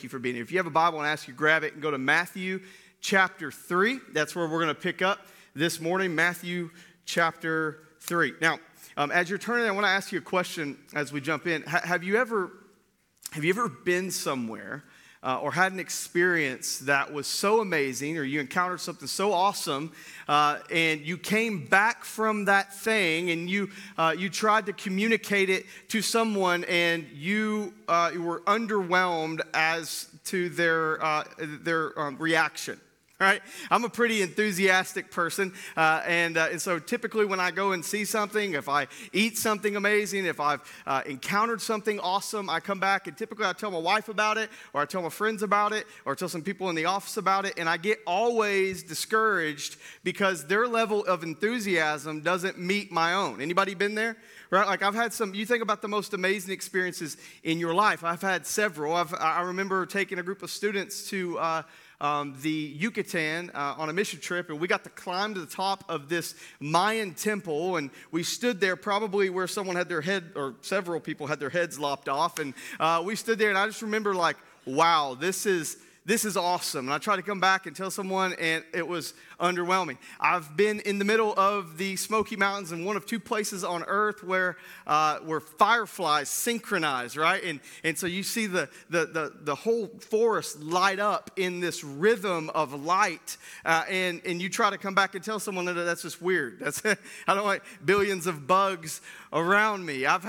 you for being here. If you have a Bible, I ask you grab it and go to Matthew chapter 3. That's where we're going to pick up this morning, Matthew chapter 3. Now, as you're turning, I want to ask you a question as we jump in. Have you ever been somewhere or had an experience that was so amazing, or you encountered something so awesome, and you came back from that thing and you tried to communicate it to someone, and you were underwhelmed as to their reaction? Right? I'm a pretty enthusiastic person, and so typically when I go and see something, if I eat something amazing, if I've encountered something awesome, I come back and typically I tell my wife about it, or I tell my friends about it, or I tell some people in the office about it, and I get always discouraged because their level of enthusiasm doesn't meet my own. Anybody been there? Right? Like I've had some, you think about the most amazing experiences in your life. I've had several. I remember taking a group of students to the Yucatan on a mission trip, and we got to climb to the top of this Mayan temple, and we stood there probably where someone had their head, or several people had their heads lopped off, and we stood there, and I just remember like, wow, this is awesome. And I tried to come back and tell someone, and it was underwhelming. I've been in the middle of the Smoky Mountains in one of two places on earth where fireflies synchronize, right? And so you see the whole forest light up in this rhythm of light, and you try to come back and tell someone that that's just weird. I don't like billions of bugs around me. I've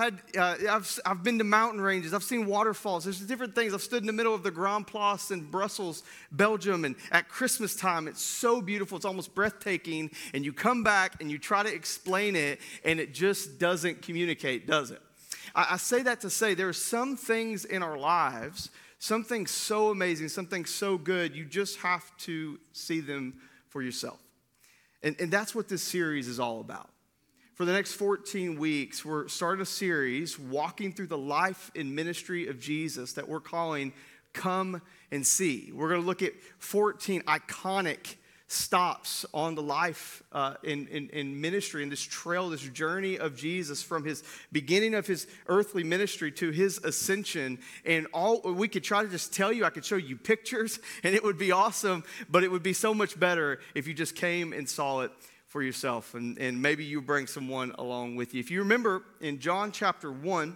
been to mountain ranges. I've seen waterfalls. There's different things. I've stood in the middle of the Grand Place in Brussels, Belgium, and at Christmas time, it's so beautiful. It's almost breathtaking, and you come back and you try to explain it, and it just doesn't communicate, does it? I say that to say there are some things in our lives, something so amazing, something so good, you just have to see them for yourself. And that's what this series is all about. For the next 14 weeks, we're starting a series walking through the life and ministry of Jesus that we're calling Come and See. We're going to look at 14 iconic stops on the life in ministry, in this trail, this journey of Jesus from his beginning of his earthly ministry to his ascension. And all we could try to just tell you, I could show you pictures, and it would be awesome, but it would be so much better if you just came and saw it for yourself, and maybe you bring someone along with you. If you remember in John chapter 1,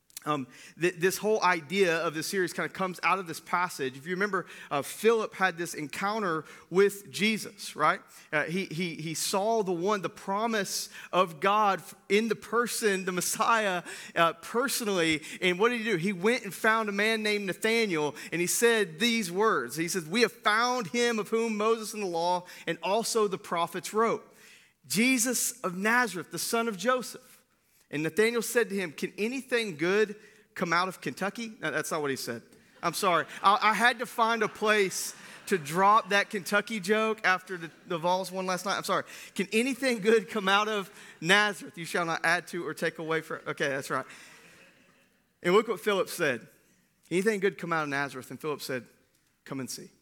this whole idea of the series kind of comes out of this passage. If you remember, Philip had this encounter with Jesus, right? He saw the promise of God in the person, the Messiah, personally. And what did he do? He went and found a man named Nathanael, and he said these words. He says, "We have found him of whom Moses and the law and also the prophets wrote, Jesus of Nazareth, the son of Joseph." And Nathanael said to him, "Can anything good come out of Kentucky?" No, that's not what he said. I'm sorry. I had to find a place to drop that Kentucky joke after the Vols won last night. I'm sorry. Can anything good come out of Nazareth? You shall not add to or take away from. Okay, that's right. And look what Philip said. Anything good come out of Nazareth? And Philip said, "Come and see.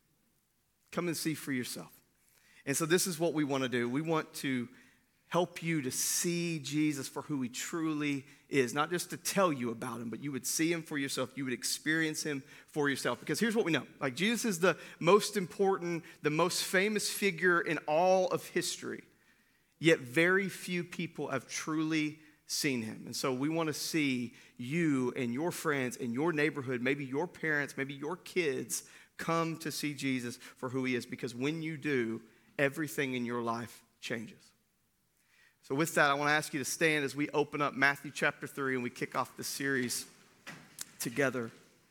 Come and see for yourself." And so this is what we want to do. We want to help you to see Jesus for who he truly is. Not just to tell you about him, but you would see him for yourself. You would experience him for yourself. Because here's what we know. Like, Jesus is the most important, the most famous figure in all of history. Yet very few people have truly seen him. And so we want to see you and your friends in your neighborhood, maybe your parents, maybe your kids, come to see Jesus for who he is. Because when you do, everything in your life changes. So with that, I want to ask you to stand as we open up Matthew chapter 3 and we kick off this series together.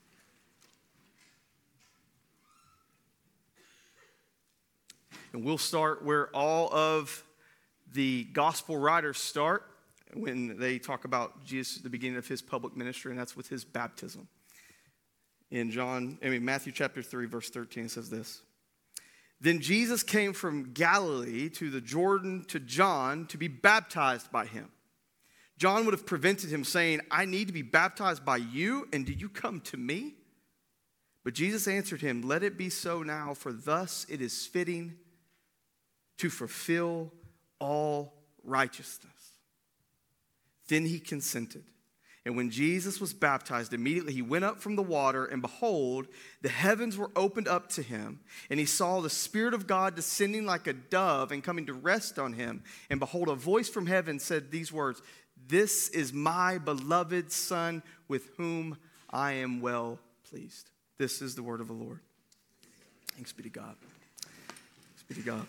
And we'll start where all of the gospel writers start when they talk about Jesus at the beginning of his public ministry, and that's with his baptism. In Matthew chapter 3, verse 13, it says this. "Then Jesus came from Galilee to the Jordan to John to be baptized by him. John would have prevented him, saying, 'I need to be baptized by you, and do you come to me?' But Jesus answered him, 'Let it be so now, for thus it is fitting to fulfill all righteousness.' Then he consented. And when Jesus was baptized, immediately he went up from the water, and behold, the heavens were opened up to him. And he saw the Spirit of God descending like a dove and coming to rest on him. And behold, a voice from heaven said these words, "This is my beloved Son, with whom I am well pleased." This is the word of the Lord. Thanks be to God. Thanks be to God.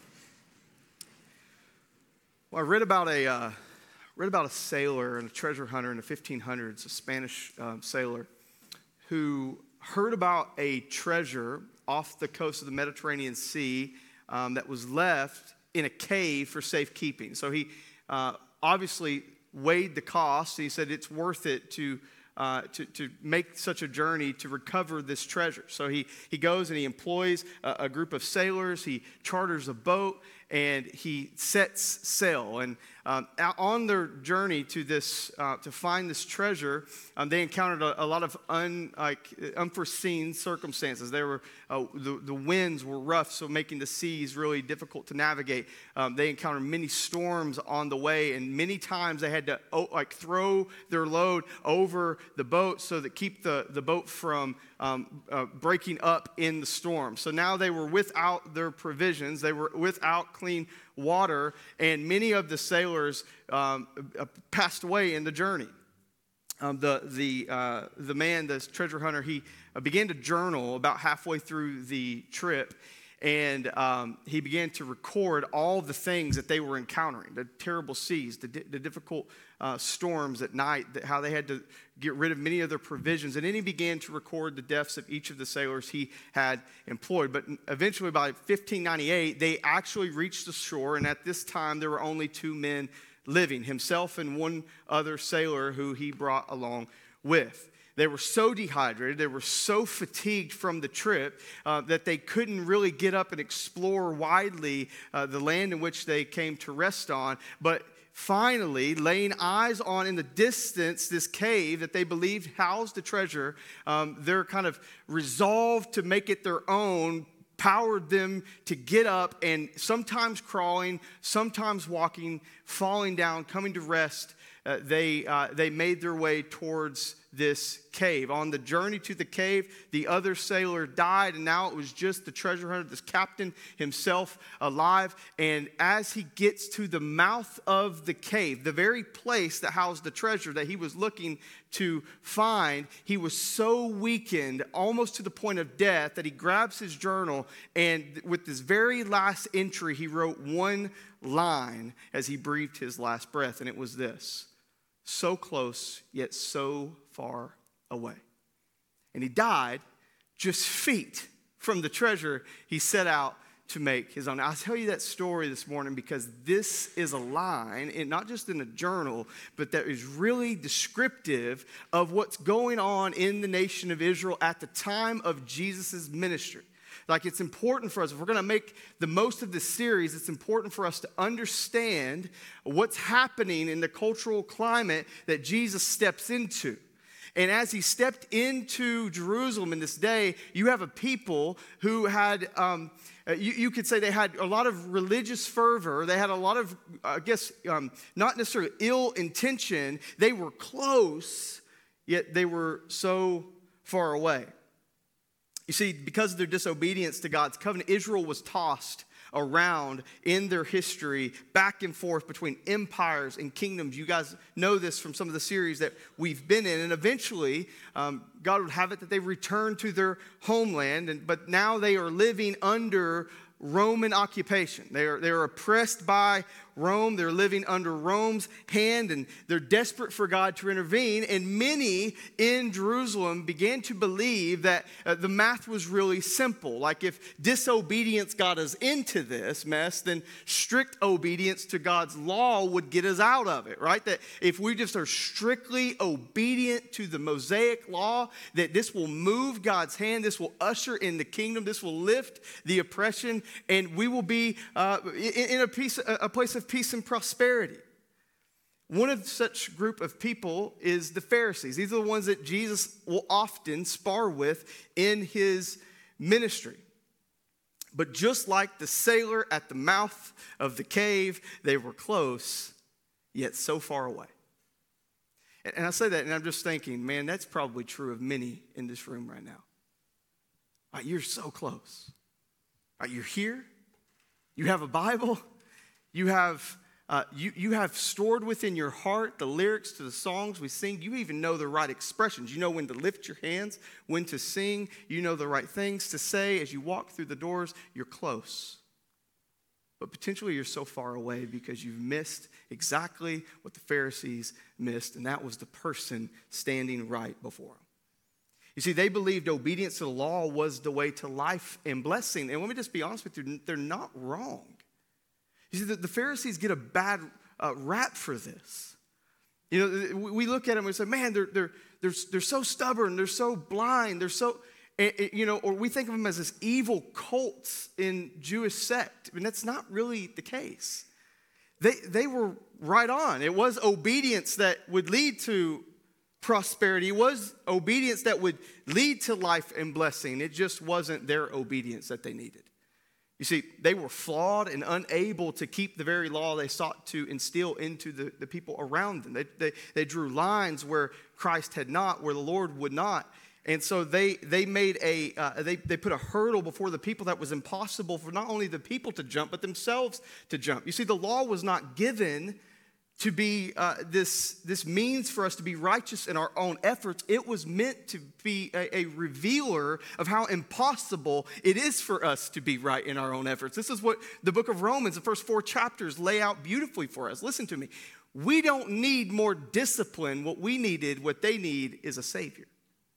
Well, I read about a sailor and a treasure hunter in the 1500s, a Spanish sailor, who heard about a treasure off the coast of the Mediterranean Sea that was left in a cave for safekeeping. So he obviously weighed the cost. He said it's worth it to make such a journey to recover this treasure. So he goes and he employs a group of sailors. He charters a boat and he sets sail. And on their journey to this to find this treasure, they encountered a lot of unforeseen circumstances. There were the winds were rough, so making the seas really difficult to navigate. They encountered many storms on the way, and many times they had to throw their load over the boat so that keep the boat from breaking up in the storm. So now they were without their provisions. They were without clean water, and many of the sailors passed away in the journey. The man, this treasure hunter, he began to journal about halfway through the trip, and he began to record all the things that they were encountering, the terrible seas, the difficult storms at night, how they had to get rid of many of their provisions. And then he began to record the deaths of each of the sailors he had employed. But eventually, by 1598, they actually reached the shore, and at this time, there were only 2 men living, himself and one other sailor who he brought along with. They were so dehydrated, they were so fatigued from the trip that they couldn't really get up and explore widely the land in which they came to rest on. But finally, laying eyes on in the distance this cave that they believed housed the treasure, their kind of resolve to make it their own powered them to get up, and sometimes crawling, sometimes walking, falling down, coming to rest. They made their way towards this cave. On the journey to the cave, the other sailor died, and now it was just the treasure hunter, this captain himself, alive. And as he gets to the mouth of the cave, the very place that housed the treasure that he was looking to find, he was so weakened, almost to the point of death, that he grabs his journal, and with this very last entry, he wrote one line as he breathed his last breath, and it was this: "So close, yet so far away." And he died just feet from the treasure he set out to make his own. I'll tell you that story this morning because this is a line, and not just in a journal, but that is really descriptive of what's going on in the nation of Israel at the time of Jesus' ministry. Like, it's important for us, if we're going to make the most of this series, it's important for us to understand what's happening in the cultural climate that Jesus steps into. And as he stepped into Jerusalem in this day, you have a people who had, you could say they had a lot of religious fervor. They had a lot of, not necessarily ill intention. They were close, yet they were so far away. You see, because of their disobedience to God's covenant, Israel was tossed around in their history, back and forth between empires and kingdoms. You guys know this from some of the series that we've been in. And eventually, God would have it that they return to their homeland. But now they are living under Roman occupation. They are oppressed by Rome. They're living under Rome's hand, and they're desperate for God to intervene. And many in Jerusalem began to believe that the math was really simple. Like, if disobedience got us into this mess, then strict obedience to God's law would get us out of it, right? That if we just are strictly obedient to the Mosaic law, that this will move God's hand, this will usher in the kingdom, this will lift the oppression, and we will be in a place of peace and prosperity. One of such group of people is the Pharisees. These are the ones that Jesus will often spar with in his ministry. But just like the sailor at the mouth of the cave, they were close, yet so far away. And I say that, and I'm just thinking, man, that's probably true of many in this room right now. You're so close. You're here. You have a Bible. You have stored within your heart the lyrics to the songs we sing. You even know the right expressions. You know when to lift your hands, when to sing. You know the right things to say as you walk through the doors. You're close. But potentially you're so far away because you've missed exactly what the Pharisees missed, and that was the person standing right before them. You see, they believed obedience to the law was the way to life and blessing. And let me just be honest with you, they're not wrong. You see, the Pharisees get a bad rap for this. You know, we look at them and say, man, they're so stubborn, they're so blind, they're so, or we think of them as this evil cults in Jewish sect. I mean, that's not really the case. They were right on. It was obedience that would lead to prosperity. It was obedience that would lead to life and blessing. It just wasn't their obedience that they needed. You see, they were flawed and unable to keep the very law they sought to instill into the people around them. They drew lines where Christ had not, where the Lord would not. And so they made they put a hurdle before the people that was impossible for not only the people to jump, but themselves to jump. You see, the law was not given to be this means for us to be righteous in our own efforts. It was meant to be a revealer of how impossible it is for us to be right in our own efforts. This is what the book of Romans, the first 4 chapters, lay out beautifully for us. Listen to me. We don't need more discipline. What they need is a Savior.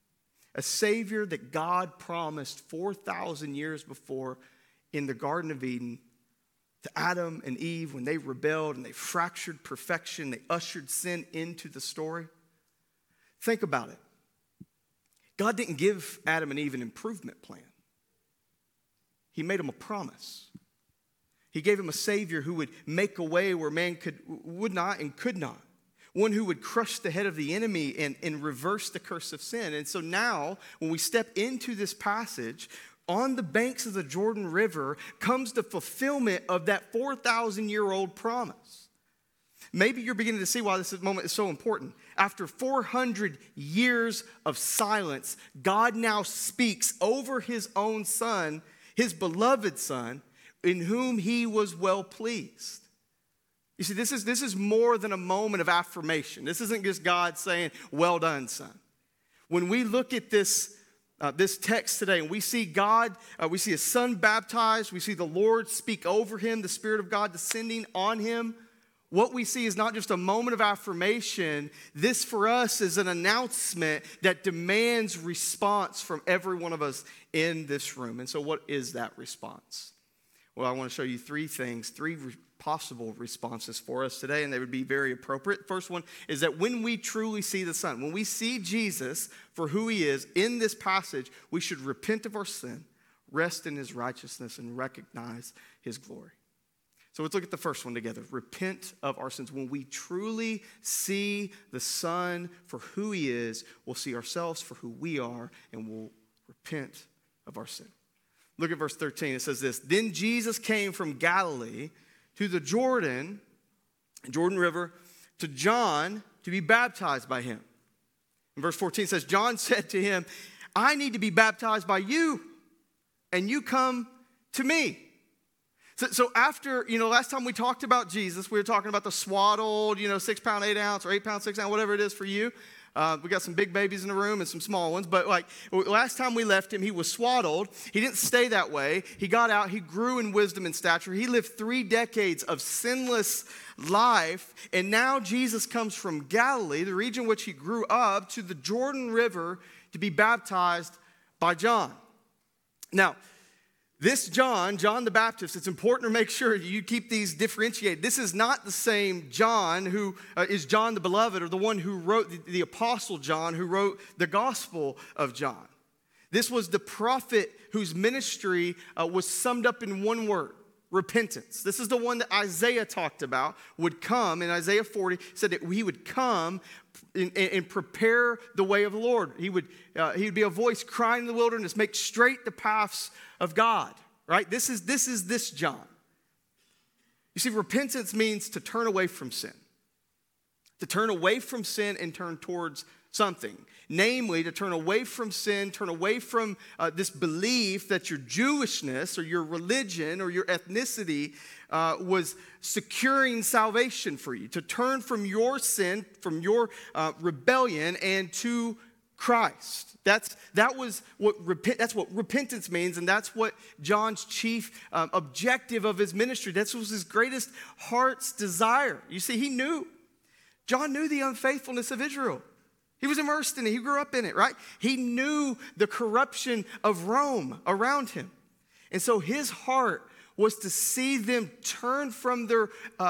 A Savior that God promised 4,000 years before in the Garden of Eden to Adam and Eve when they rebelled and they fractured perfection. They ushered sin into the story. Think about it. God didn't give Adam and Eve an improvement plan. He made them a promise. He gave them a Savior who would make a way where man would not and could not. One who would crush the head of the enemy and reverse the curse of sin. And so now, when we step into this passage, on the banks of the Jordan River comes the fulfillment of that 4,000-year-old promise. Maybe you're beginning to see why this moment is so important. After 400 years of silence, God now speaks over his own Son, his beloved Son, in whom he was well pleased. You see, this is more than a moment of affirmation. This isn't just God saying, well done, Son. When we look at this text today, and we see God, we see his Son baptized, we see the Lord speak over him, the Spirit of God descending on him. What we see is not just a moment of affirmation. This for us is an announcement that demands response from every one of us in this room. And so what is that response? Well, I want to show you 3 things, 3 possible responses for us today, and they would be very appropriate. First one is that when we truly see the Son, when we see Jesus for who he is in this passage, we should repent of our sin, rest in his righteousness, and recognize his glory. So let's look at the first one together. Repent of our sins. When we truly see the Son for who he is, we'll see ourselves for who we are, and we'll repent of our sin. Look at verse 13. It says this, then Jesus came from Galilee to the Jordan River, to John to be baptized by him. In verse 14 it says, John said to him, I need to be baptized by you, and you come to me. So after, last time we talked about Jesus, we were talking about the swaddled, 6 pound, 8 ounce, or 8 pound, 6 ounce, whatever it is for you. We got some big babies in the room and some small ones. But last time we left him, he was swaddled. He didn't stay that way. He got out. He grew in wisdom and stature. He lived 3 decades of sinless life. And now Jesus comes from Galilee, the region in which he grew up, to the Jordan River to be baptized by John. Now, this John the Baptist, it's important to make sure you keep these differentiated. This is not the same John who is John the Beloved, or the one who wrote, the Apostle John, who wrote the Gospel of John. This was the prophet whose ministry was summed up in one word, repentance. This is the one that Isaiah talked about would come. In Isaiah 40, said that he would come and prepare the way of the Lord. He would be a voice crying in the wilderness, make straight the paths of God. Right? This is John. You see, repentance means to turn away from sin, To turn away from sin and turn towards something. Namely, to turn away from sin, turn away from this belief that your Jewishness or your religion or your ethnicity was securing salvation for you. To turn from your sin, from your rebellion, and to Christ. That's what repentance means, and that's what John's chief objective of his ministry. That was his greatest heart's desire. You see, John knew the unfaithfulness of Israel. He was immersed in it. He grew up in it, right? He knew the corruption of Rome around him. And so his heart was to see them turn from the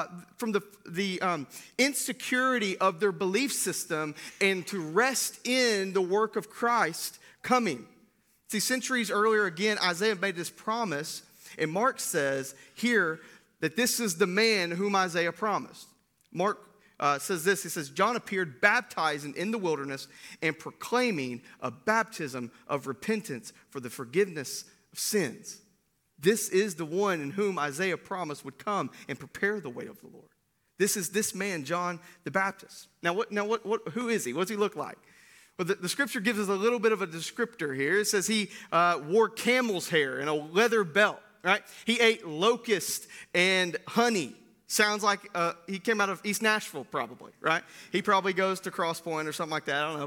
insecurity of their belief system and to rest in the work of Christ coming. See, centuries earlier, again, Isaiah made this promise, and Mark says here that this is the man whom Isaiah promised. Mark says this, he says, John appeared baptizing in the wilderness and proclaiming a baptism of repentance for the forgiveness of sins. This is the one in whom Isaiah promised would come and prepare the way of the Lord. This is this man, John the Baptist. Now, who is he? What does he look like? Well, the scripture gives us a little bit of a descriptor here. It says he wore camel's hair and a leather belt, right? He ate locust and honey. Sounds like he came out of East Nashville, probably, right? He probably goes to Cross Point or something like that. I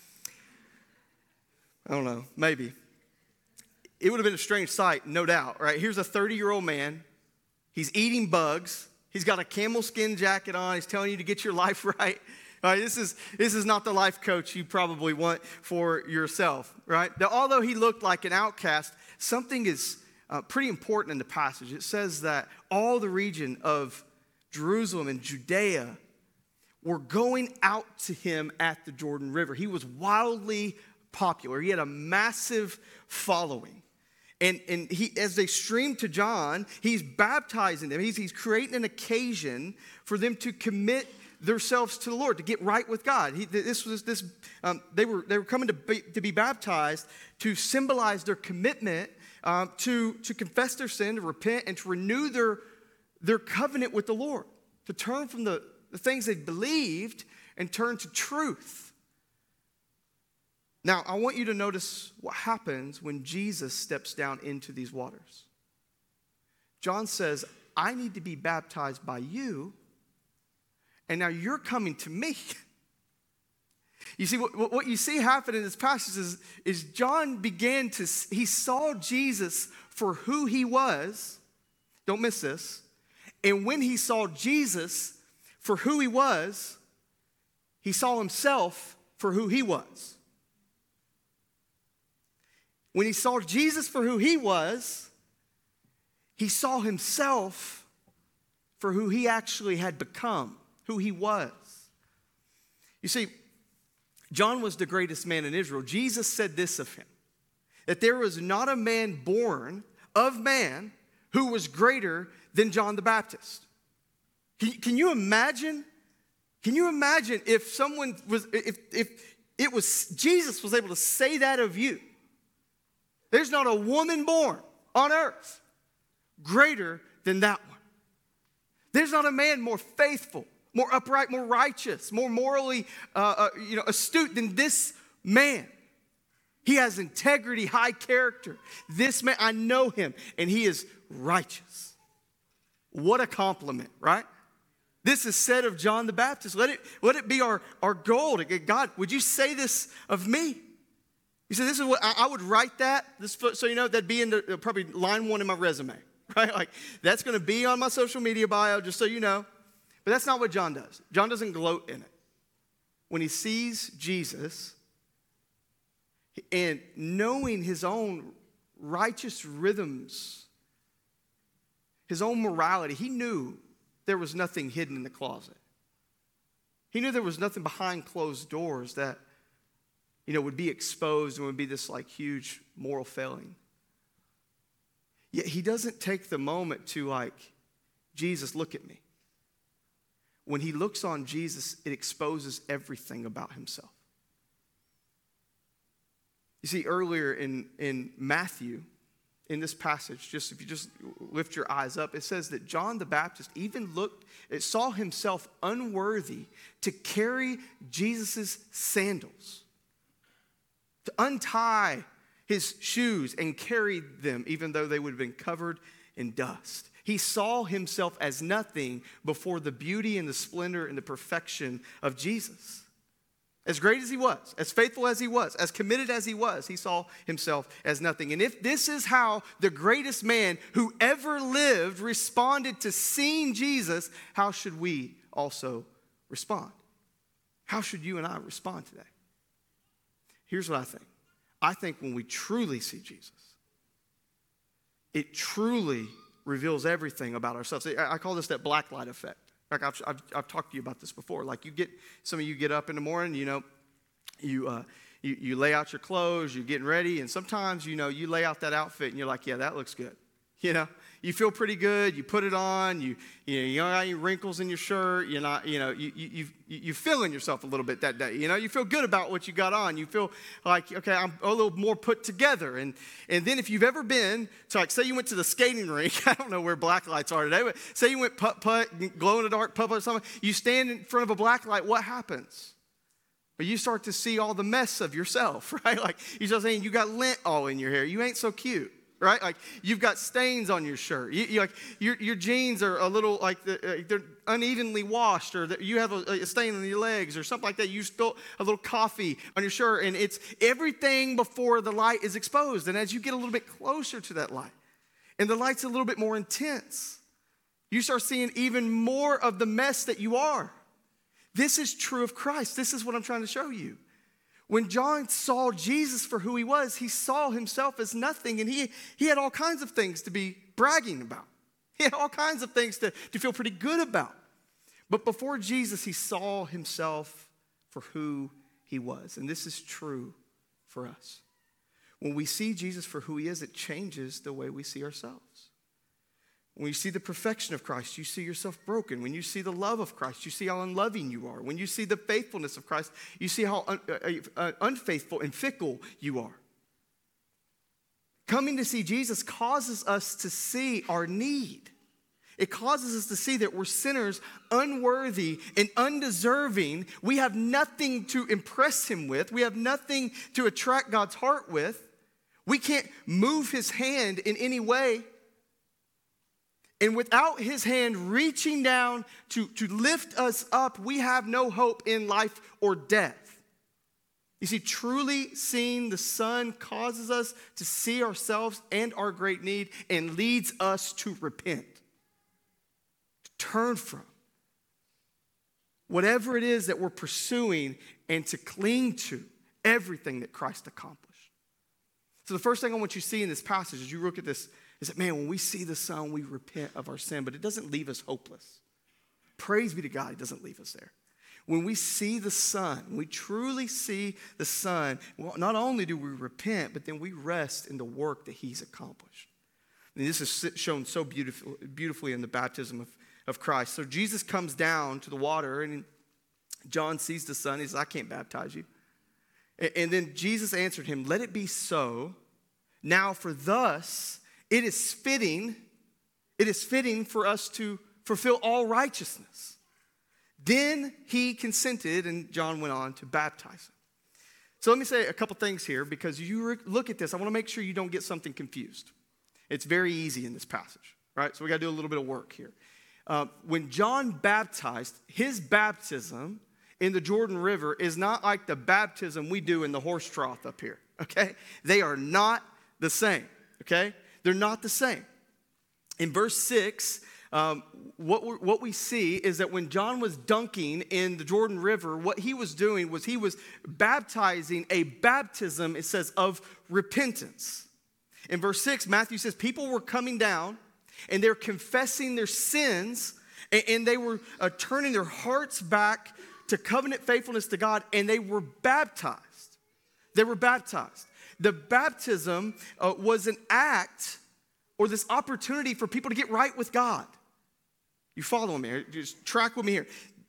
don't know, maybe. It would have been a strange sight, no doubt, right? Here's a 30-year-old man. He's eating bugs. He's got a camel skin jacket on. He's telling you to get your life right. All right, this is not the life coach you probably want for yourself, right? Now, although he looked like an outcast, something is pretty important in the passage. It says that all the region of Jerusalem and Judea were going out to him at the Jordan River. He was wildly popular. He had a massive following. And he, as they streamed to John, he's baptizing them. He's creating an occasion for them to commit themselves to the Lord, to get right with God. They were coming to be baptized to symbolize their commitment to confess their sin, to repent, and to renew their covenant with the Lord, to turn from the things they believed and turn to truth. Now, I want you to notice what happens when Jesus steps down into these waters. John says, I need to be baptized by you, and now you're coming to me. You see, what you see happen in this passage is John he saw Jesus for who he was. Don't miss this. And when he saw Jesus for who he was, he saw himself for who he was. When he saw Jesus for who he was, he saw himself for who he actually had become, who he was. You see, John was the greatest man in Israel. Jesus said this of him, that there was not a man born of man who was greater than John the Baptist. Can you imagine? Can you imagine if Jesus was able to say that of you? There's not a woman born on earth greater than that one. There's not a man more faithful, more upright, more righteous, more morally astute than this man. He has integrity, high character. This man, I know him, and he is righteous. What a compliment, right? This is said of John the Baptist. Let it be our goal. God, would you say this of me? You say, this is what I would write that, so you know, that'd be in probably line 1 in my resume, right? Like, that's going to be on my social media bio, just so you know. But that's not what John does. John doesn't gloat in it. When he sees Jesus and knowing his own righteous rhythms, his own morality, he knew there was nothing hidden in the closet. He knew there was nothing behind closed doors that would be exposed and would be this like huge moral failing. Yet he doesn't take the moment to like, Jesus, look at me. When he looks on Jesus, it exposes everything about himself. You see, earlier in Matthew, in this passage, just if you just lift your eyes up, it says that John the Baptist even saw himself unworthy to carry Jesus' sandals, to untie his shoes and carry them, even though they would have been covered in dust. He saw himself as nothing before the beauty and the splendor and the perfection of Jesus. As great as he was, as faithful as he was, as committed as he was, he saw himself as nothing. And if this is how the greatest man who ever lived responded to seeing Jesus, how should we also respond? How should you and I respond today? Here's what I think. I think when we truly see Jesus, it truly reveals everything about ourselves. I call this that black light effect. Like I've talked to you about this before. Like some of you get up in the morning, you lay out your clothes, you're getting ready, and sometimes, you lay out that outfit and you're like, yeah, that looks good. You feel pretty good. You put it on. You don't got any wrinkles in your shirt. You're not, you feeling yourself a little bit that day. You feel good about what you got on. You feel like, okay, I'm a little more put together. And then if you've ever been to, like, say you went to the skating rink. I don't know where black lights are today, but say you went putt, glow in the dark putt or something. You stand in front of a black light. What happens? Well, you start to see all the mess of yourself, right? Like you start saying you got lint all in your hair. You ain't so cute. Right? Like you've got stains on your shirt. Your jeans are a little like they're unevenly washed, or you have a stain on your legs or something like that. You spilled a little coffee on your shirt, and it's everything before the light is exposed. And as you get a little bit closer to that light, and the light's a little bit more intense, you start seeing even more of the mess that you are. This is true of Christ. This is what I'm trying to show you. When John saw Jesus for who he was, he saw himself as nothing, and he had all kinds of things to be bragging about. He had all kinds of things to feel pretty good about. But before Jesus, he saw himself for who he was, and this is true for us. When we see Jesus for who he is, it changes the way we see ourselves. When you see the perfection of Christ, you see yourself broken. When you see the love of Christ, you see how unloving you are. When you see the faithfulness of Christ, you see how unfaithful and fickle you are. Coming to see Jesus causes us to see our need. It causes us to see that we're sinners, unworthy and undeserving. We have nothing to impress him with. We have nothing to attract God's heart with. We can't move his hand in any way. And without his hand reaching down to lift us up, we have no hope in life or death. You see, truly seeing the Son causes us to see ourselves and our great need and leads us to repent, to turn from whatever it is that we're pursuing and to cling to everything that Christ accomplished. So the first thing I want you to see in this passage as you look at this is that, man, when we see the Son, we repent of our sin, but it doesn't leave us hopeless. Praise be to God, it doesn't leave us there. When we see the Son, we truly see the Son, well, not only do we repent, but then we rest in the work that he's accomplished. And this is shown so beautifully in the baptism of Christ. So Jesus comes down to the water, and John sees the Son. He says, I can't baptize you. And then Jesus answered him, let it be so. Now for thus it is fitting for us to fulfill all righteousness. Then he consented, and John went on to baptize him. So let me say a couple things here, because you look at this, I want to make sure you don't get something confused. It's very easy in this passage, right? So we got to do a little bit of work here. When John baptized, his baptism in the Jordan River is not like the baptism we do in the horse trough up here, okay? They are not the same, okay? They're not the same. In verse 6, what we see is that when John was dunking in the Jordan River, what he was doing was he was baptizing a baptism, it says, of repentance. In verse 6, Matthew says people were coming down and they're confessing their sins, and they were turning their hearts back to covenant faithfulness to God, and they were baptized. They were baptized. The baptism was an act or this opportunity for people to get right with God. You follow me here? Just track with me here.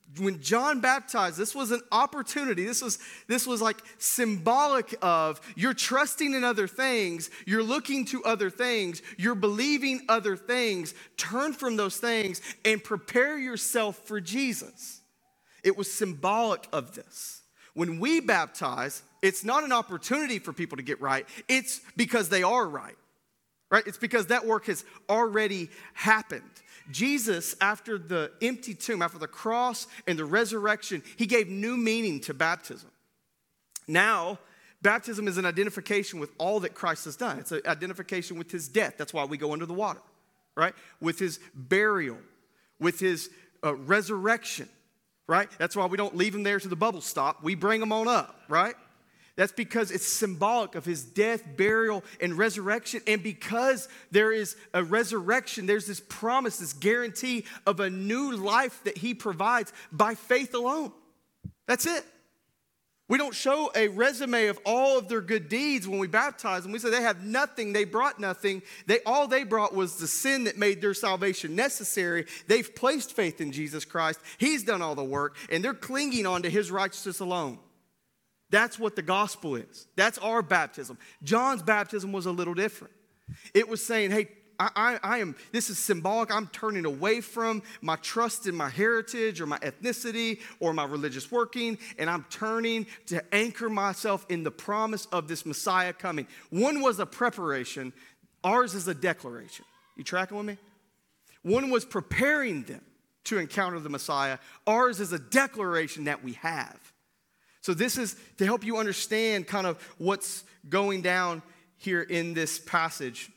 When John baptized, this was an opportunity. This was like symbolic of you're trusting in other things, you're looking to other things, you're believing other things. Turn from those things and prepare yourself for Jesus. It was symbolic of this. When we baptize, it's not an opportunity for people to get right. It's because they are right? It's because that work has already happened. Jesus, after the empty tomb, after the cross and the resurrection, he gave new meaning to baptism. Now, baptism is an identification with all that Christ has done. It's an identification with his death. That's why we go under the water, right? With his burial, with his resurrection, right? That's why we don't leave him there to the bubble stop. We bring him on up, right? That's because it's symbolic of his death, burial, and resurrection. And because there is a resurrection, there's this promise, this guarantee of a new life that he provides by faith alone. That's it. We don't show a resume of all of their good deeds when we baptize them. We say they have nothing, they brought nothing. All they brought was the sin that made their salvation necessary. They've placed faith in Jesus Christ. He's done all the work, and they're clinging on to his righteousness alone. That's what the gospel is. That's our baptism. John's baptism was a little different. It was saying, hey, this is symbolic. I'm turning away from my trust in my heritage or my ethnicity or my religious working, and I'm turning to anchor myself in the promise of this Messiah coming. One was a preparation. Ours is a declaration. You tracking with me? One was preparing them to encounter the Messiah. Ours is a declaration that we have. So this is to help you understand kind of what's going down here in this passage.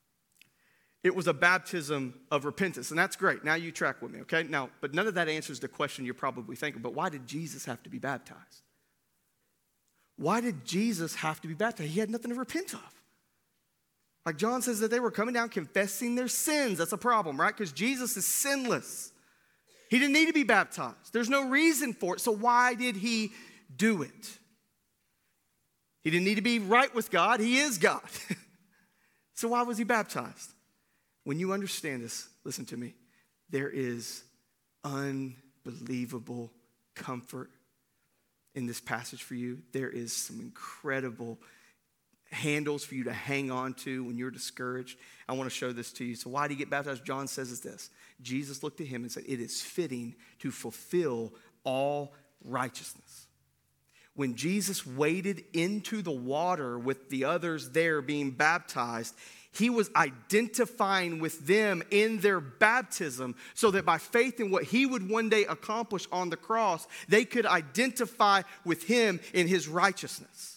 It was a baptism of repentance, and that's great. Now you track with me, okay? Now, but none of that answers the question you're probably thinking, but why did Jesus have to be baptized? Why did Jesus have to be baptized? He had nothing to repent of. Like John says that they were coming down confessing their sins. That's a problem, right? Because Jesus is sinless. He didn't need to be baptized. There's no reason for it, so why did he do it? He didn't need to be right with God. He is God. So why was he baptized? When you understand this, listen to me, there is unbelievable comfort in this passage for you. There is some incredible handles for you to hang on to when you're discouraged. I want to show this to you. So why did he get baptized? John says is this. Jesus looked at him and said, it is fitting to fulfill all righteousness. When Jesus waded into the water with the others there being baptized, he was identifying with them in their baptism so that by faith in what he would one day accomplish on the cross, they could identify with him in his righteousness.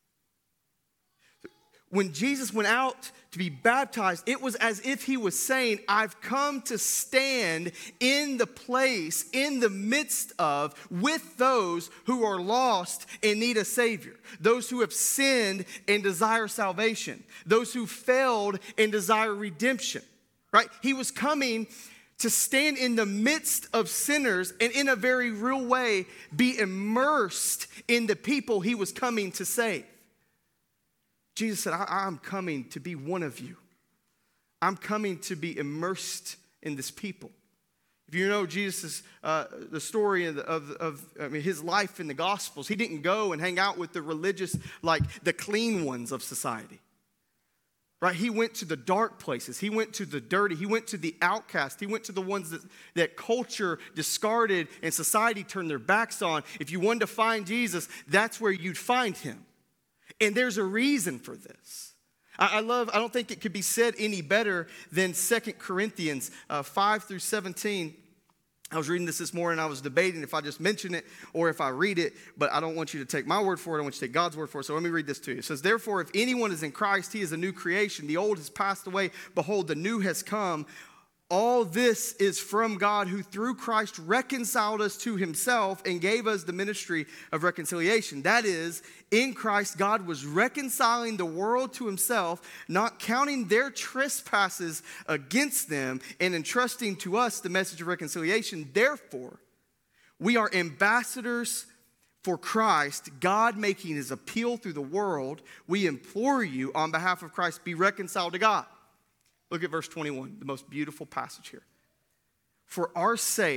When Jesus went out to be baptized, it was as if he was saying, I've come to stand in the place, in the midst of, with those who are lost and need a Savior. Those who have sinned and desire salvation. Those who failed and desire redemption. Right? He was coming to stand in the midst of sinners and in a very real way be immersed in the people he was coming to save. Jesus said, I'm coming to be one of you. I'm coming to be immersed in this people. If you know Jesus' the story of his life in the Gospels, he didn't go and hang out with the religious, like the clean ones of society. Right? He went to the dark places. He went to the dirty. He went to the outcast. He went to the ones that culture discarded and society turned their backs on. If you wanted to find Jesus, that's where you'd find him. And there's a reason for this. I don't think it could be said any better than 2 Corinthians 5 through 17. I was reading this morning. I was debating if I just mention it or if I read it, but I don't want you to take my word for it. I want you to take God's word for it. So let me read this to you. It says, therefore, if anyone is in Christ, he is a new creation. The old has passed away. Behold, the new has come. All this is from God, who through Christ reconciled us to himself and gave us the ministry of reconciliation. That is, in Christ, God was reconciling the world to himself, not counting their trespasses against them, and entrusting to us the message of reconciliation. Therefore, we are ambassadors for Christ, God making his appeal through the world. We implore you on behalf of Christ, be reconciled to God. Look at verse 21, the most beautiful passage here. For our sake,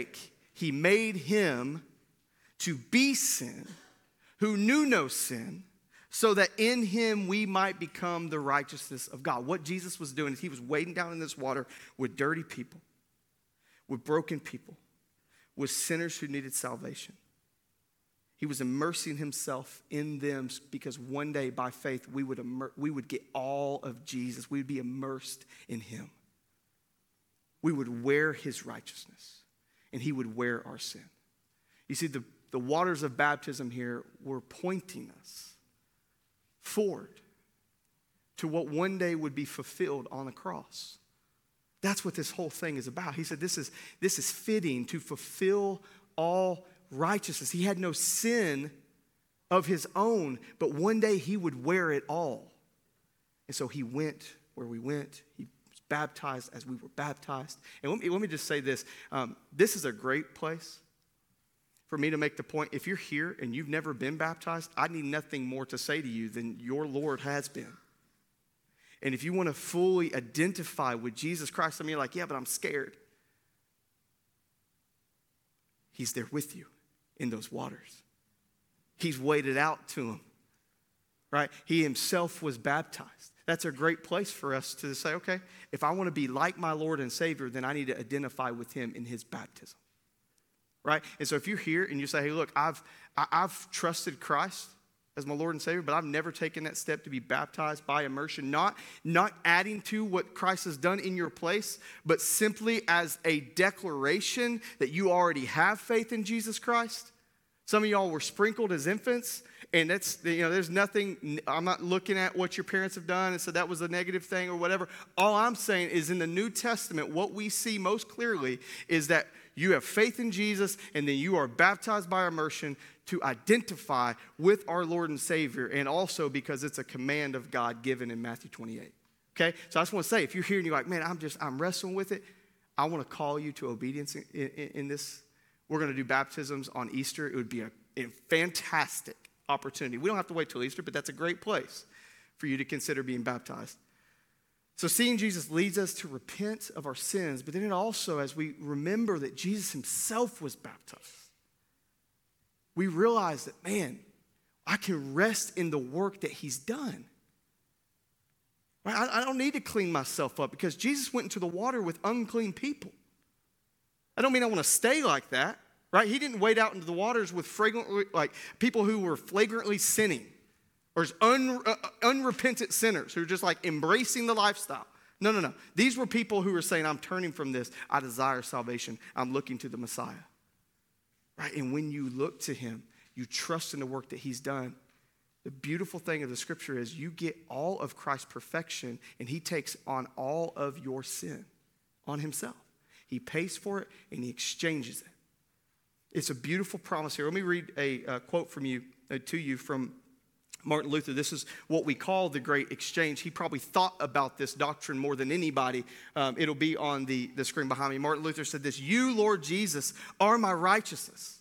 he made him to be sin, who knew no sin, so that in him we might become the righteousness of God. What Jesus was doing is he was wading down in this water with dirty people, with broken people, with sinners who needed salvation. He was immersing himself in them because one day by faith we would get all of Jesus. We would be immersed in him. We would wear his righteousness and he would wear our sin. You see, the waters of baptism here were pointing us forward to what one day would be fulfilled on the cross. That's what this whole thing is about. He said this is fitting to fulfill all righteousness. He had no sin of his own, but one day he would wear it all. And so he went where we went. He was baptized as we were baptized. And let me just say this. This is a great place for me to make the point. If you're here and you've never been baptized, I need nothing more to say to you than your Lord has been. And if you want to fully identify with Jesus Christ, I mean, you're like, yeah, but I'm scared. He's there with you in those waters. He's waded out to them, right? He himself was baptized. That's a great place for us to say, okay, if I want to be like my Lord and Savior, then I need to identify with him in his baptism, right? And so if you're here and you say, hey, look, I've trusted Christ as my Lord and Savior, but I've never taken that step to be baptized by immersion, not adding to what Christ has done in your place, but simply as a declaration that you already have faith in Jesus Christ. Some of y'all were sprinkled as infants, and that's, there's nothing, I'm not looking at what your parents have done and said that was a negative thing or whatever. All I'm saying is in the New Testament, what we see most clearly is that you have faith in Jesus, and then you are baptized by immersion to identify with our Lord and Savior, and also because it's a command of God given in Matthew 28. Okay? So I just want to say, if you're here and you're like, man, I'm wrestling with it, I want to call you to obedience in this. We're going to do baptisms on Easter. It would be a fantastic opportunity. We don't have to wait till Easter, but that's a great place for you to consider being baptized. So seeing Jesus leads us to repent of our sins, but then it also, as we remember that Jesus himself was baptized, we realize that, man, I can rest in the work that he's done. Right? I don't need to clean myself up because Jesus went into the water with unclean people. I don't mean I want to stay like that, right? He didn't wade out into the waters with people who were flagrantly sinning, or unrepentant sinners who are just like embracing the lifestyle. No. These were people who were saying, I'm turning from this. I desire salvation. I'm looking to the Messiah. Right? And when you look to him, you trust in the work that he's done. The beautiful thing of the scripture is you get all of Christ's perfection, and he takes on all of your sin on himself. He pays for it, and he exchanges it. It's a beautiful promise here. Let me read a quote from to you from Martin Luther. This is what we call the great exchange. He probably thought about this doctrine more than anybody. It'll be on the screen behind me. Martin Luther said this: you, Lord Jesus, are my righteousness,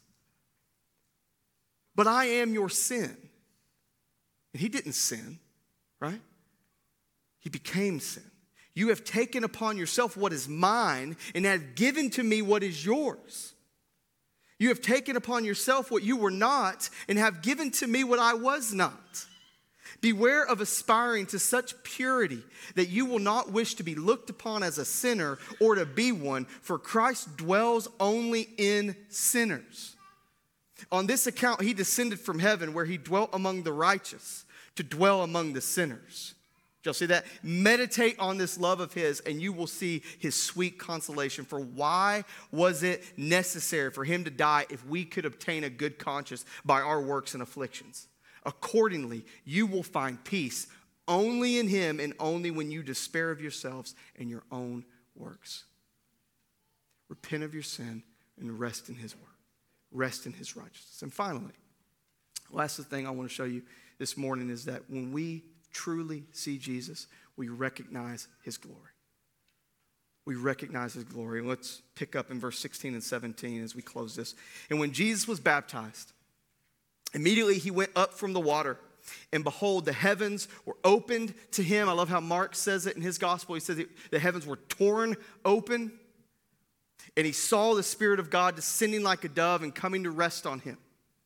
but I am your sin. And he didn't sin, right? He became sin. You have taken upon yourself what is mine and have given to me what is yours. You have taken upon yourself what you were not and have given to me what I was not. Beware of aspiring to such purity that you will not wish to be looked upon as a sinner or to be one, for Christ dwells only in sinners. On this account, he descended from heaven where he dwelt among the righteous to dwell among the sinners. Did y'all see that? Meditate on this love of his and you will see his sweet consolation. For why was it necessary for him to die if we could obtain a good conscience by our works and afflictions? Accordingly, you will find peace only in him and only when you despair of yourselves and your own works. Repent of your sin and rest in his work. Rest in his righteousness. And finally, last thing I want to show you this morning is that when we truly see Jesus, we recognize his glory. We recognize his glory. And let's pick up in verse 16 and 17 as we close this. And when Jesus was baptized, immediately he went up from the water, and behold, the heavens were opened to him. I love how Mark says it in his gospel. He says the heavens were torn open. And he saw the Spirit of God descending like a dove and coming to rest on him.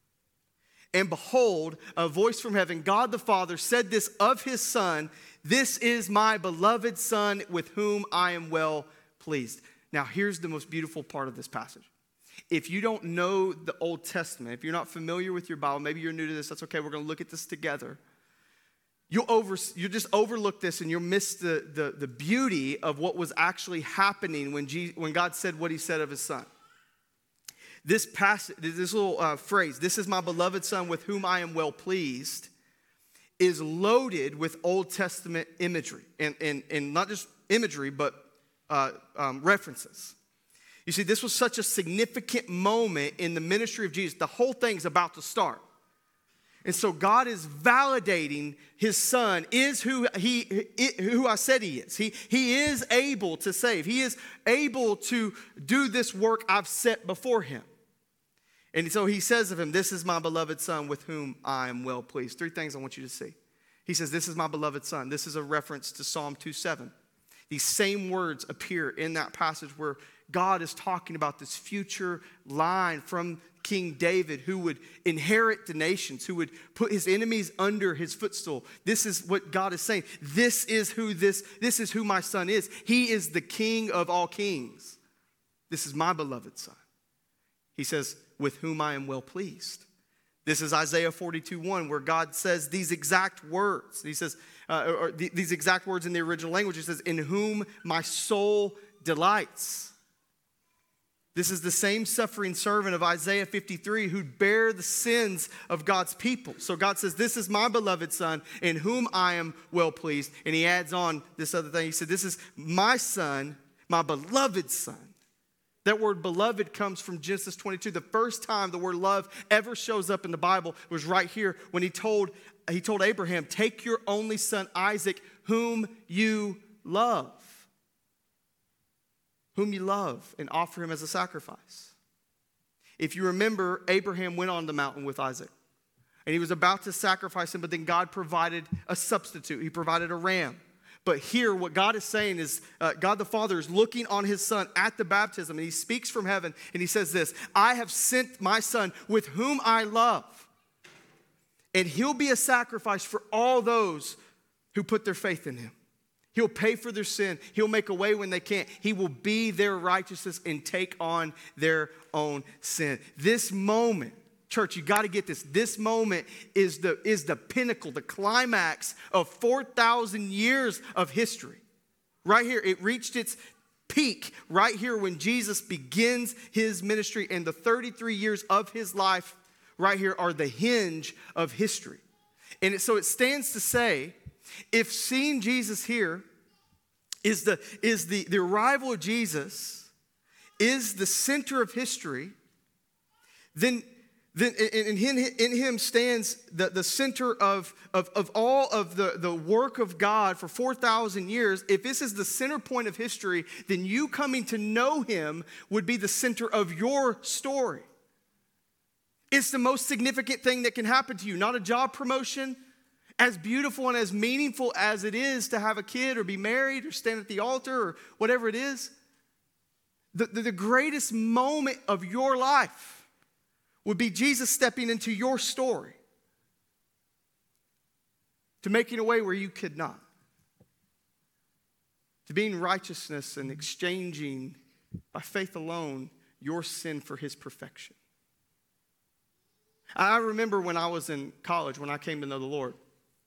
And behold, a voice from heaven, God the Father, said this of his Son, "This is my beloved Son with whom I am well pleased." Now, here's the most beautiful part of this passage. If you don't know the Old Testament, if you're not familiar with your Bible, maybe you're new to this, that's okay. We're going to look at this together. You'll just overlook this and you'll miss the beauty of what was actually happening when God said what he said of his Son. This passage, this little phrase, "This is my beloved Son with whom I am well pleased," is loaded with Old Testament imagery. And not just imagery, but references. You see, this was such a significant moment in the ministry of Jesus. The whole thing's about to start. And so God is validating his Son is who I said he is. He is able to save. He is able to do this work I've set before him. And so he says of him, "This is my beloved Son with whom I am well pleased." Three things I want you to see. He says, "This is my beloved Son." This is a reference to Psalm 2:7. These same words appear in that passage where God is talking about this future line from King David who would inherit the nations, who would put his enemies under his footstool. This is what God is saying. This is who my Son is. He is the King of all kings. This is my beloved Son. He says, "With whom I am well pleased." This is Isaiah 42:1, where God says these exact words. He says, these exact words in the original language. He says, "In whom my soul delights." This is the same suffering servant of Isaiah 53 who'd bear the sins of God's people. So God says, "This is my beloved Son in whom I am well pleased." And he adds on this other thing. He said, "This is my Son, my beloved Son." That word beloved comes from Genesis 22. The first time the word love ever shows up in the Bible was right here when he told Abraham, "Take your only son Isaac, whom you love." Whom you love, and offer him as a sacrifice. If you remember, Abraham went on the mountain with Isaac. And he was about to sacrifice him, but then God provided a substitute. He provided a ram. But here, what God is saying is, God the Father is looking on his Son at the baptism, and he speaks from heaven, and he says this, "I have sent my Son with whom I love, and he'll be a sacrifice for all those who put their faith in him. He'll pay for their sin. He'll make a way when they can't. He will be their righteousness and take on their own sin." This moment, church, you got to get this. This moment is the pinnacle, the climax of 4,000 years of history. Right here, it reached its peak right here when Jesus begins his ministry, and the 33 years of his life right here are the hinge of history. And so it stands to say, if seeing Jesus here is the arrival of Jesus is the center of history, then in him stands the center of all of the work of God for 4,000 years. If this is the center point of history, then you coming to know him would be the center of your story. It's the most significant thing that can happen to you, not a job promotion. As beautiful and as meaningful as it is to have a kid or be married or stand at the altar or whatever it is, the greatest moment of your life would be Jesus stepping into your story, to making a way where you could not, to being righteousness and exchanging by faith alone your sin for his perfection. I remember when I was in college, when I came to know the Lord,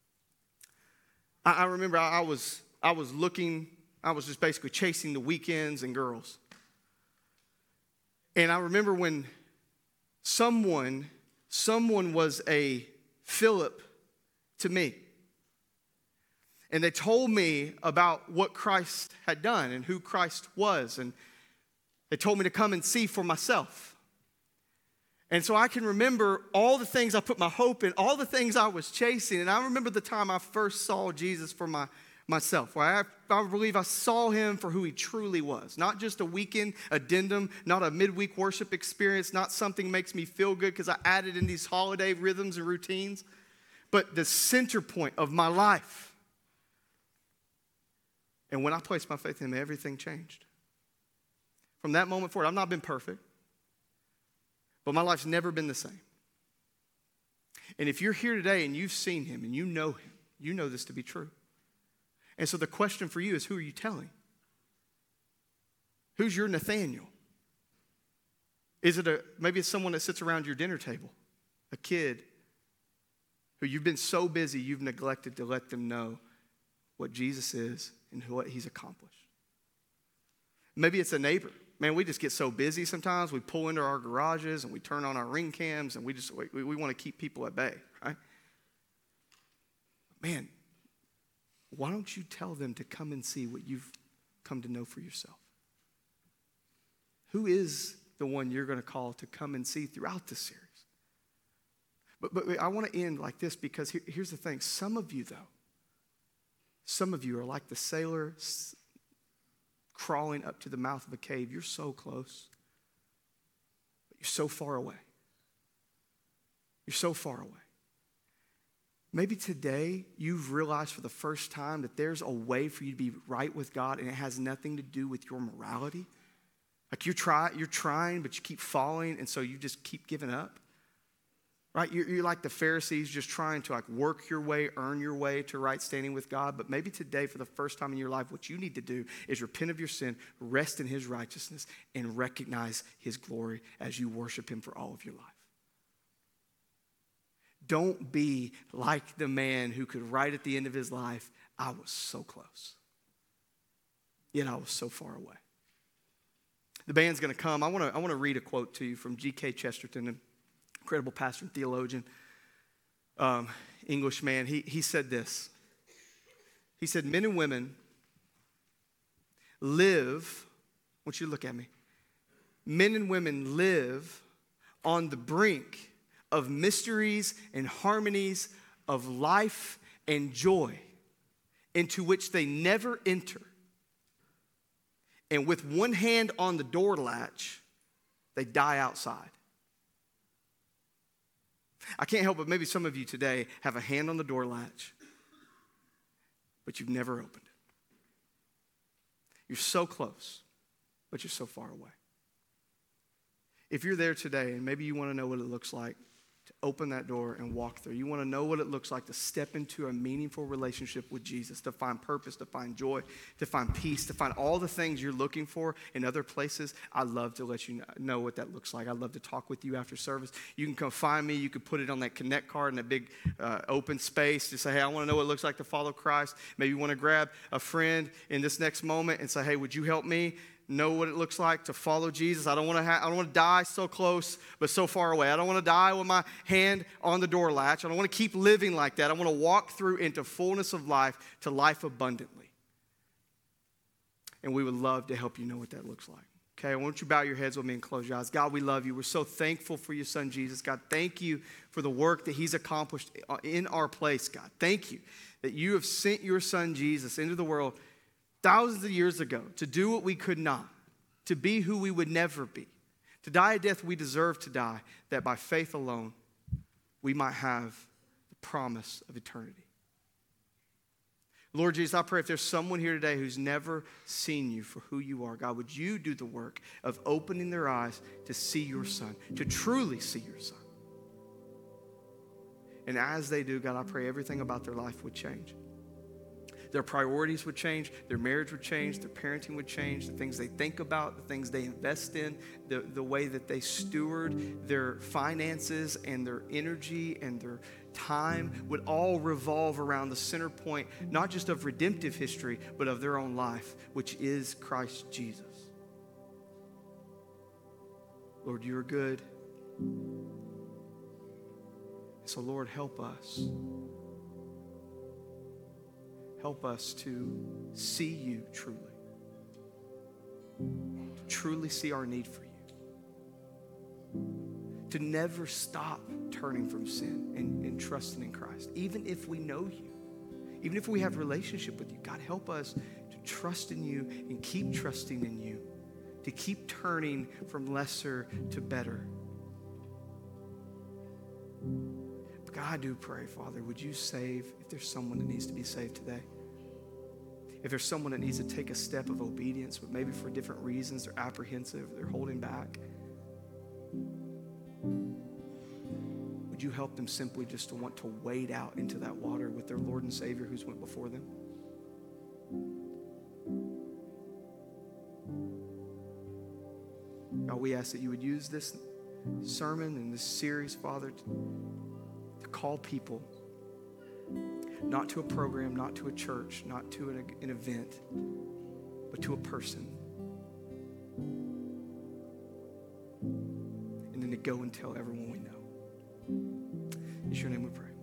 I remember I was just basically chasing the weekends and girls. And I remember when someone was a Philip to me. And they told me about what Christ had done and who Christ was. And they told me to come and see for myself. And so I can remember all the things I put my hope in, all the things I was chasing. And I remember the time I first saw Jesus for myself, where I believe I saw him for who he truly was. Not just a weekend addendum, not a midweek worship experience, not something makes me feel good because I added in these holiday rhythms and routines, but the center point of my life. And when I placed my faith in him, everything changed. From that moment forward, I've not been perfect, but my life's never been the same. And if you're here today and you've seen him and you know him, you know this to be true. And so the question for you is, who are you telling? Who's your Nathaniel? Is it maybe it's someone that sits around your dinner table, a kid who you've been so busy you've neglected to let them know what Jesus is and what he's accomplished. Maybe it's a neighbor. Man, we just get so busy sometimes. We pull into our garages and we turn on our Ring cams and we want to keep people at bay, right? Man, why don't you tell them to come and see what you've come to know for yourself? Who is the one you're going to call to come and see throughout this series? But I want to end like this because here's the thing. Some of you are like the sailor crawling up to the mouth of a cave. You're so close, but you're so far away. You're so far away. Maybe today you've realized for the first time that there's a way for you to be right with God and it has nothing to do with your morality. Like you're trying, but you keep falling, and so you just keep giving up. Right? You're like the Pharisees, just trying to like work your way, earn your way to right standing with God. But maybe today, for the first time in your life, what you need to do is repent of your sin, rest in his righteousness, and recognize his glory as you worship him for all of your life. Don't be like the man who could write at the end of his life, I was so close, yet I was so far away. The band's going to come. I want to read a quote to you from G.K. Chesterton, an incredible pastor and theologian, English man. He said this. He said, men and women live, I want you to look at me. Men and women live on the brink of mysteries and harmonies of life and joy into which they never enter. And with one hand on the door latch, they die outside. I can't help but maybe some of you today have a hand on the door latch, but you've never opened it. You're so close, but you're so far away. If you're there today and maybe you want to know what it looks like to open that door and walk through. You want to know what it looks like to step into a meaningful relationship with Jesus, to find purpose, to find joy, to find peace, to find all the things you're looking for in other places. I'd love to let you know what that looks like. I'd love to talk with you after service. You can come find me. You can put it on that Connect card in that big open space to say, hey, I want to know what it looks like to follow Christ. Maybe you want to grab a friend in this next moment and say, hey, would you help me know what it looks like to follow Jesus? I don't want to die so close but so far away. I don't want to die with my hand on the door latch. I don't want to keep living like that. I want to walk through into fullness of life, to life abundantly. And we would love to help you know what that looks like. Okay, why don't you bow your heads with me and close your eyes. God, we love you. We're so thankful for your son, Jesus. God, thank you for the work that he's accomplished in our place, God. Thank you that you have sent your son, Jesus, into the world thousands of years ago to do what we could not, to be who we would never be, to die a death we deserve to die, that by faith alone we might have the promise of eternity. Lord Jesus, I pray if there's someone here today who's never seen you for who you are, God, would you do the work of opening their eyes to see your son, to truly see your son. And as they do, God, I pray everything about their life would change. Their priorities would change, their marriage would change, their parenting would change, the things they think about, the things they invest in, the way that they steward their finances and their energy and their time would all revolve around the center point, not just of redemptive history, but of their own life, which is Christ Jesus. Lord, you are good. So, Lord, help us. Help us to see you truly. To truly see our need for you. To never stop turning from sin and trusting in Christ. Even if we know you. Even if we have a relationship with you. God, help us to trust in you and keep trusting in you. To keep turning from lesser to better. God, I do pray, Father, would you save if there's someone that needs to be saved today? If there's someone that needs to take a step of obedience, but maybe for different reasons, they're apprehensive, they're holding back, would you help them simply just to want to wade out into that water with their Lord and Savior who's went before them? God, we ask that you would use this sermon and this series, Father, to call people, not to a program, not to a church, not to an event, but to a person. And then to go and tell everyone we know. In your name we pray.